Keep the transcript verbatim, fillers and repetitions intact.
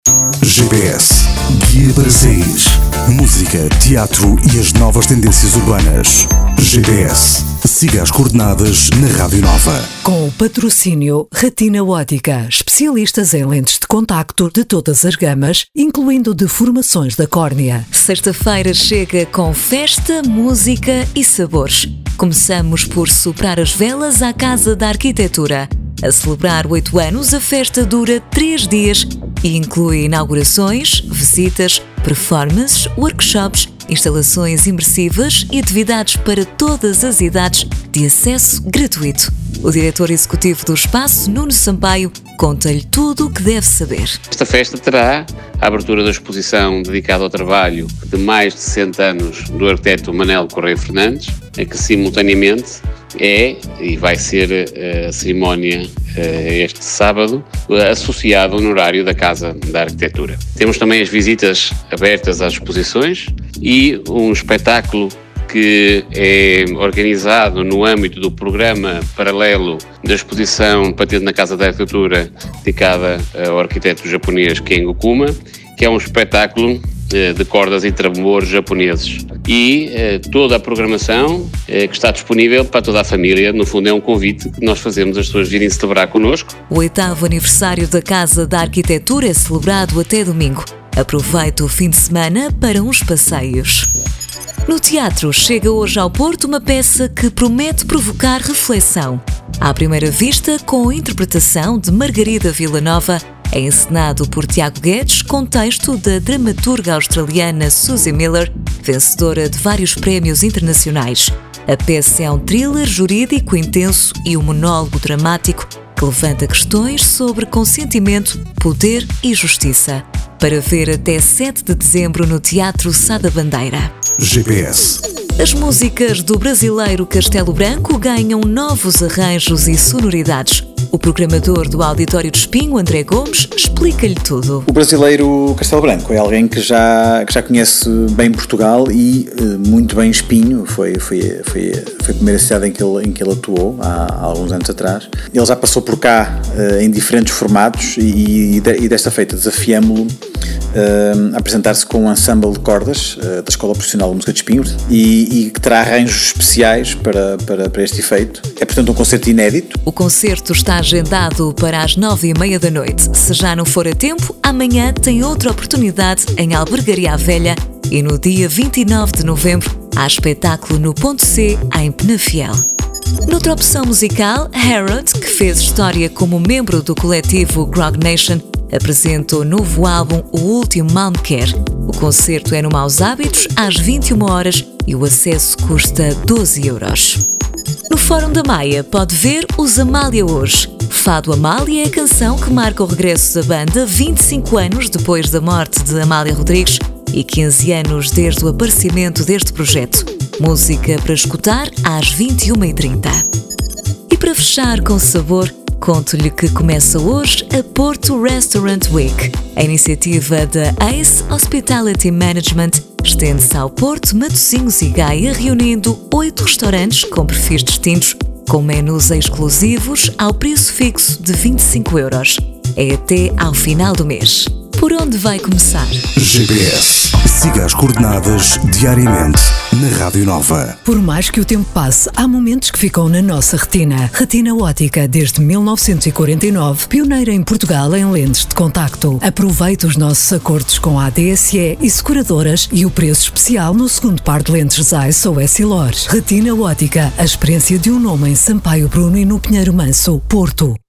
G P S, guia para saís. Música, teatro e as novas tendências urbanas. G P S, siga as coordenadas na Rádio Nova. Com o patrocínio Retina Ótica, especialistas em lentes de contacto de todas as gamas, incluindo deformações da córnea. Sexta-feira chega com festa, música e sabores. Começamos por soprar as velas à Casa da Arquitetura. A celebrar oito anos, a festa dura três dias e inclui inaugurações, visitas, performances, workshops, instalações imersivas e atividades para todas as idades de acesso gratuito. O diretor executivo do espaço, Nuno Sampaio, conta-lhe tudo o que deve saber. Esta festa terá a abertura da exposição dedicada ao trabalho de mais de sessenta anos do arquiteto Manel Correia Fernandes, em que simultaneamente é e vai ser a cerimónia este sábado, associada ao honorário da Casa da Arquitetura. Temos também as visitas abertas às exposições e um espetáculo que é organizado no âmbito do programa paralelo da exposição Patente na Casa da Arquitetura, dedicada ao arquiteto japonês Kengo Kuma, que é um espetáculo de cordas e tambores japoneses. E eh, toda a programação eh, que está disponível para toda a família. No fundo é um convite que nós fazemos as pessoas virem celebrar connosco. O oitavo aniversário da Casa da Arquitetura é celebrado até domingo. Aproveite o fim de semana para uns passeios. No teatro chega hoje ao Porto uma peça que promete provocar reflexão. À primeira vista, com a interpretação de Margarida Villanova, é encenado por Tiago Guedes, com texto da dramaturga australiana Susie Miller, vencedora de vários prémios internacionais. A peça é um thriller jurídico intenso e um monólogo dramático que levanta questões sobre consentimento, poder e justiça. Para ver até sete de dezembro no Teatro Sá da Bandeira. G P S. As músicas do brasileiro Castelo Branco ganham novos arranjos e sonoridades. O programador do Auditório de Espinho, André Gomes, explica-lhe tudo. O brasileiro Castelo Branco é alguém que já, que já conhece bem Portugal e uh, muito bem Espinho. Foi, foi, foi, foi a primeira cidade em que ele, em que ele atuou, há, há alguns anos atrás. Ele já passou por cá uh, em diferentes formatos e, e, de, e desta feita desafiamo-lo uh, a apresentar-se com um ensemble de cordas uh, da Escola Profissional de Música de Espinho e, e que terá arranjos especiais para, para, para este efeito. É, portanto, um concerto inédito. O concerto está agendado para as nove e meia da noite. Se já não for a tempo, amanhã tem outra oportunidade em Albergaria à Velha e no dia vinte e nove de novembro há espetáculo no Ponto C, em Penafiel. Noutra opção musical, Harold, que fez história como membro do coletivo Grog Nation, apresenta o novo álbum O Último Mal Me Quer. O concerto é no Maus Hábitos, às vinte e uma horas e o acesso custa doze euros. No Fórum da Maia pode ver Os Amália Hoje. Fado Amália é a canção que marca o regresso da banda vinte e cinco anos depois da morte de Amália Rodrigues e quinze anos desde o aparecimento deste projeto. Música para escutar às vinte e uma e trinta. E para fechar com sabor, conto-lhe que começa hoje a Porto Restaurant Week. A iniciativa da Ace Hospitality Management estende-se ao Porto, Matosinhos e Gaia, reunindo oito restaurantes com perfis distintos, com menus exclusivos ao preço fixo de vinte e cinco euros. É até ao final do mês. Por onde vai começar? G P S. Siga as coordenadas diariamente na Rádio Nova. Por mais que o tempo passe, há momentos que ficam na nossa retina. Retina Ótica, desde mil novecentos e quarenta e nove, pioneira em Portugal em lentes de contacto. Aproveite os nossos acordos com a A D S E e seguradoras e o preço especial no segundo par de lentes Zeiss ou Essilor. Retina Ótica, a experiência de um nome em Sampaio Bruno e no Pinheiro Manso, Porto.